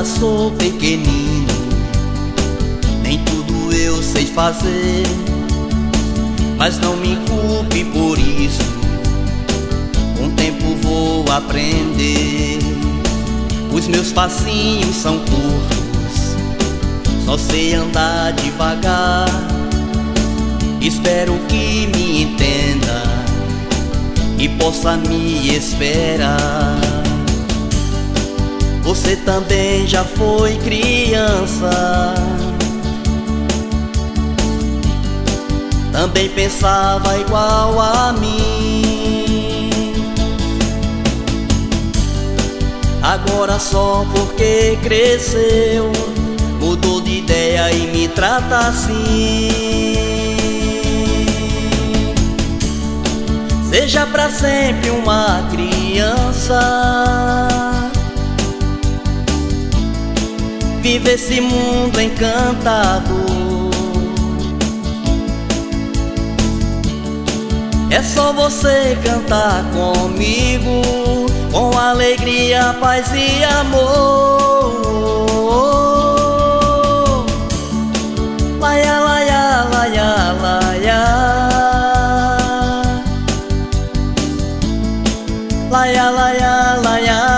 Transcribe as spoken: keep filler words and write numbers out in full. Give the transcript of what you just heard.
ainda sou pequenino, nem tudo eu sei fazer, mas não me culpe por isso, com o tempo vou aprender. Os meus passinhos são curtos, só sei andar devagar. Espero que me entenda e possa me esperar. Você também já foi criança, também pensava igual a mim. Agora só porque cresceu, mudou de ideia e me trata assim. Seja pra sempre uma criança, vive esse mundo encantado. É só você cantar comigo, com alegria, paz e amor. Laia, laia, laia, laia. Laia, laia, laia.